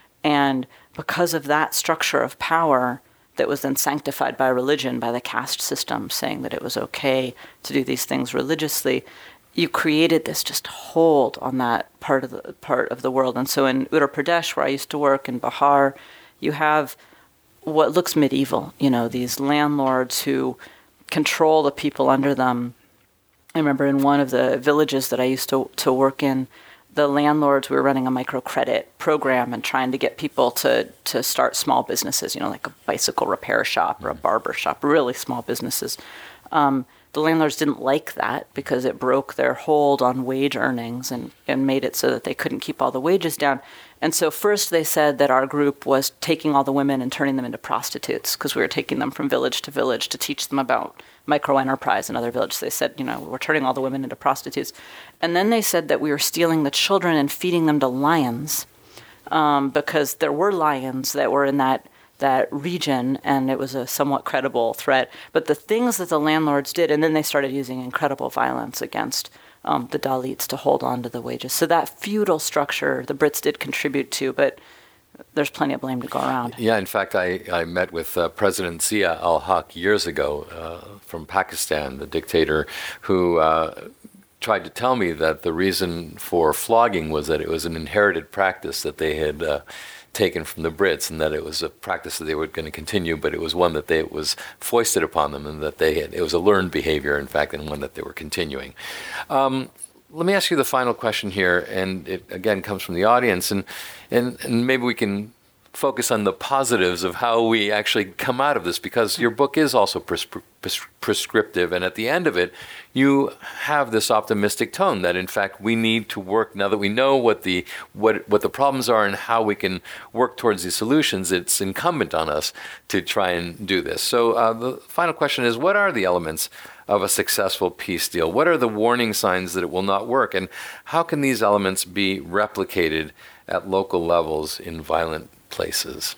And because of that structure of power that was then sanctified by religion, by the caste system, saying that it was okay to do these things religiously, you created this just hold on that part of the part of the world. And so in Uttar Pradesh, where I used to work, in Bihar, you have what looks medieval, you know, these landlords who control the people under them. I remember in one of the villages that I used to to work in, the landlords, we were running a microcredit program and trying to get people to, to start small businesses, you know, like a bicycle repair shop or a barber shop, really small businesses. Um, the landlords didn't like that because it broke their hold on wage earnings and, and made it so that they couldn't keep all the wages down. And so first they said that our group was taking all the women and turning them into prostitutes because we were taking them from village to village to teach them about microenterprise in other villages. They said, you know, we're turning all the women into prostitutes. And then they said that we were stealing the children and feeding them to lions um, because there were lions that were in that that region, and it was a somewhat credible threat. But the things that the landlords did, and then they started using incredible violence against um, the Dalits to hold on to the wages. So that feudal structure, the Brits did contribute to, but there's plenty of blame to go around. Yeah, in fact, I, I met with uh, President Zia al-Haq years ago uh, from Pakistan, the dictator, who uh, tried to tell me that the reason for flogging was that it was an inherited practice that they had uh, taken from the Brits, and that it was a practice that they were going to continue, but it was one that they it was foisted upon them, and that they had, it was a learned behavior, in fact, and one that they were continuing. Um, let me ask you the final question here, and it again comes from the audience, and and, and maybe we can focus on the positives of how we actually come out of this, because your book is also pres- pres- prescriptive, and at the end of it, you have this optimistic tone that, in fact, we need to work, now that we know what the what what the problems are and how we can work towards these solutions, it's incumbent on us to try and do this. So uh, the final question is, what are the elements of a successful peace deal? What are the warning signs that it will not work? And how can these elements be replicated at local levels in violent places?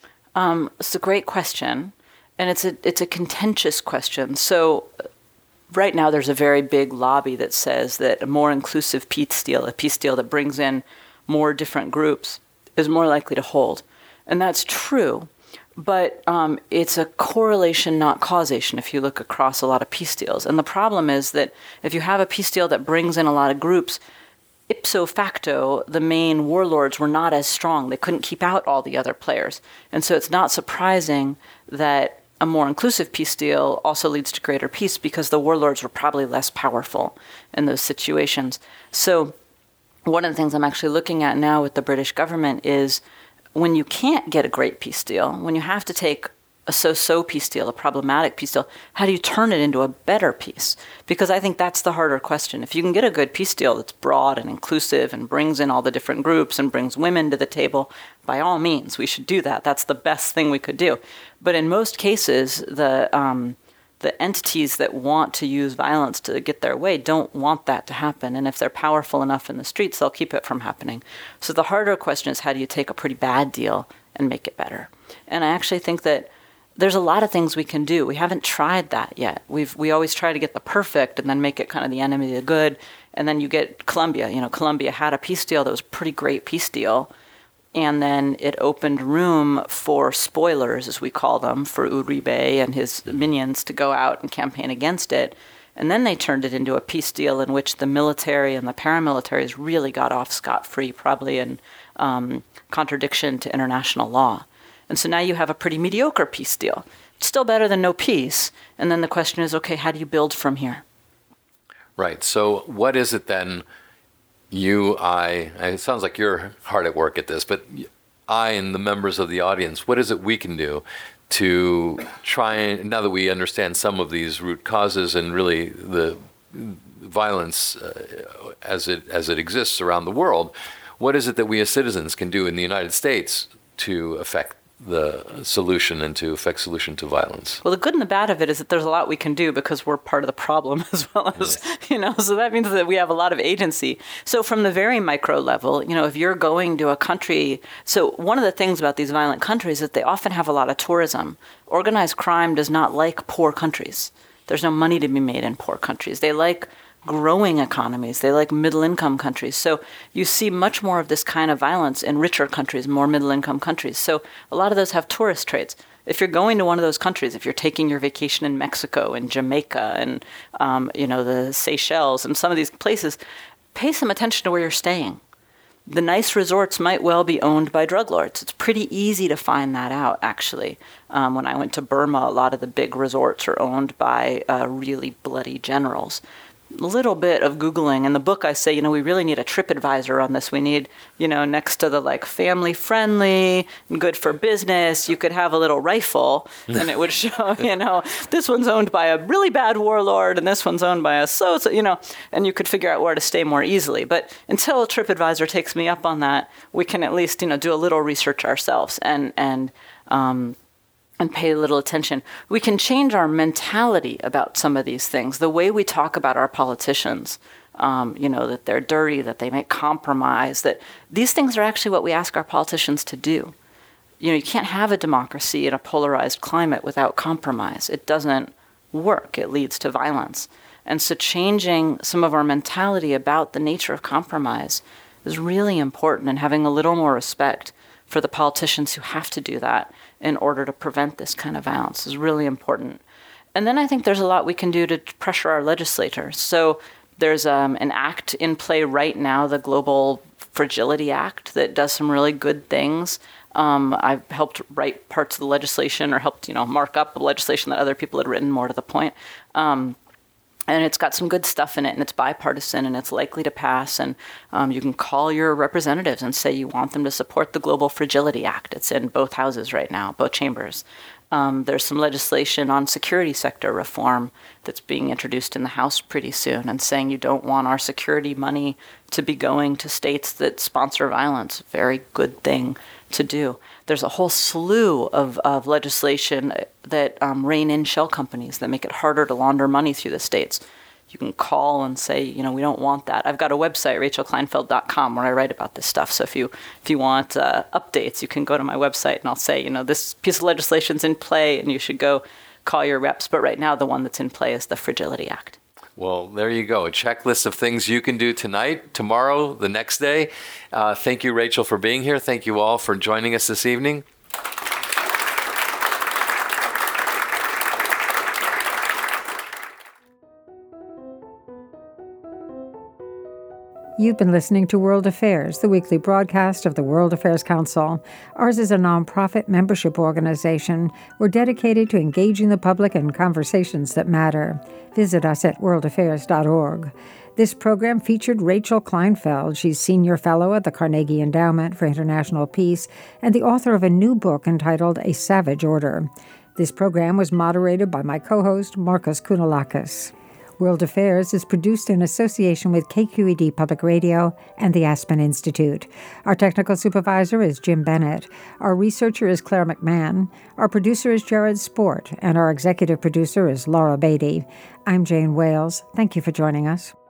Um, it's a great question, and it's a it's a contentious question. So right now there's a very big lobby that says that a more inclusive peace deal, a peace deal that brings in more different groups, is more likely to hold. And that's true, but um, it's a correlation, not causation, if you look across a lot of peace deals. And the problem is that if you have a peace deal that brings in a lot of groups, ipso facto, the main warlords were not as strong. They couldn't keep out all the other players. And so it's not surprising that a more inclusive peace deal also leads to greater peace, because the warlords were probably less powerful in those situations. So one of the things I'm actually looking at now with the British government is when you can't get a great peace deal, when you have to take a so-so peace deal, a problematic peace deal, how do you turn it into a better peace? Because I think that's the harder question. If you can get a good peace deal that's broad and inclusive and brings in all the different groups and brings women to the table, by all means, we should do that. That's the best thing we could do. But in most cases, the um, the entities that want to use violence to get their way don't want that to happen. And if they're powerful enough in the streets, they'll keep it from happening. So the harder question is, how do you take a pretty bad deal and make it better? And I actually think that there's a lot of things we can do. We haven't tried that yet. We've we always try to get the perfect and then make it kind of the enemy of the good. And then you get Colombia. You know, Colombia had a peace deal that was a pretty great peace deal. And then it opened room for spoilers, as we call them, for Uribe and his minions to go out and campaign against it. And then they turned it into a peace deal in which the military and the paramilitaries really got off scot-free, probably in um, contradiction to international law. And so now you have a pretty mediocre peace deal. It's still better than no peace. And then the question is, okay, how do you build from here? Right. So what is it then you, I, it sounds like you're hard at work at this, but I and the members of the audience, what is it we can do to try and, now that we understand some of these root causes and really the violence uh, as it as it exists around the world, what is it that we as citizens can do in the United States to affect the solution and to affect solution to violence? Well, the good and the bad of it is that there's a lot we can do because we're part of the problem as well as, yes. you know, so that means that we have a lot of agency. So from the very micro level, you know, if you're going to a country, so one of the things about these violent countries is that they often have a lot of tourism. Organized crime does not like poor countries. There's no money to be made in poor countries. They like growing economies. They like middle-income countries. So you see much more of this kind of violence in richer countries, more middle-income countries. So a lot of those have tourist trades. If you're going to one of those countries, if you're taking your vacation in Mexico and Jamaica and, um, you know, the Seychelles and some of these places, pay some attention to where you're staying. The nice resorts might well be owned by drug lords. It's pretty easy to find that out, actually. Um, when I went to Burma, a lot of the big resorts are owned by uh, really bloody generals. Little bit of Googling. In the book, I say, you know, we really need a TripAdvisor on this. We need, you know, next to the like family friendly, good for business, you could have a little rifle and it would show, you know, this one's owned by a really bad warlord and this one's owned by a so, so you know, and you could figure out where to stay more easily. But until TripAdvisor takes me up on that, we can at least, you know, do a little research ourselves and, and, um, and pay a little attention. We can change our mentality about some of these things. The way we talk about our politicians, um, you know, that they're dirty, that they make compromise, that these things are actually what we ask our politicians to do. You know, you can't have a democracy in a polarized climate without compromise. It doesn't work. It leads to violence. And so changing some of our mentality about the nature of compromise is really important, and having a little more respect for the politicians who have to do that in order to prevent this kind of violence is really important. And then I think there's a lot we can do to pressure our legislators. So there's um, an act in play right now, the Global Fragility Act, that does some really good things. Um, I've helped write parts of the legislation, or helped, you know, mark up the legislation that other people had written, more to the point. Um, And it's got some good stuff in it, and it's bipartisan, and it's likely to pass. And um, you can call your representatives and say you want them to support the Global Fragility Act. It's in both houses right now, both chambers. Um, there's some legislation on security sector reform that's being introduced in the House pretty soon, and saying you don't want our security money to be going to states that sponsor violence. Very good thing to do. There's a whole slew of, of legislation that um, rein in shell companies, that make it harder to launder money through the states. You can call and say, you know, we don't want that. I've got a website, rachel kleinfeld dot com, where I write about this stuff. So if you if you want uh, updates, you can go to my website and I'll say, you know, this piece of legislation's in play and you should go call your reps. But right now, the one that's in play is the Fragility Act. Well, there you go. A checklist of things you can do tonight, tomorrow, the next day. Uh, thank you, Rachel, for being here. Thank you all for joining us this evening. You've been listening to World Affairs, the weekly broadcast of the World Affairs Council. Ours is a nonprofit membership organization. We're dedicated to engaging the public in conversations that matter. Visit us at world affairs dot org. This program featured Rachel Kleinfeld. She's Senior Fellow at the Carnegie Endowment for International Peace and the author of a new book entitled A Savage Order. This program was moderated by my co-host, Marcus Kounalakis. World Affairs is produced in association with K Q E D Public Radio and the Aspen Institute. Our technical supervisor is Jim Bennett. Our researcher is Claire McMahon. Our producer is Jared Sport. And our executive producer is Laura Beatty. I'm Jane Wales. Thank you for joining us.